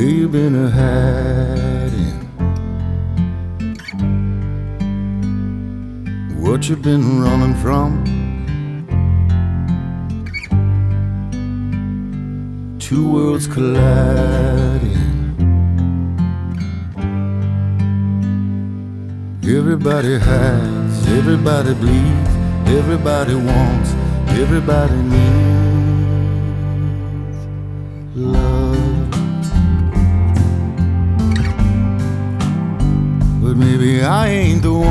where you been hiding, what you been running from. Two worlds colliding. Everybody hides, everybody bleeds, everybody wants, everybody needs love. But maybe I ain't the one.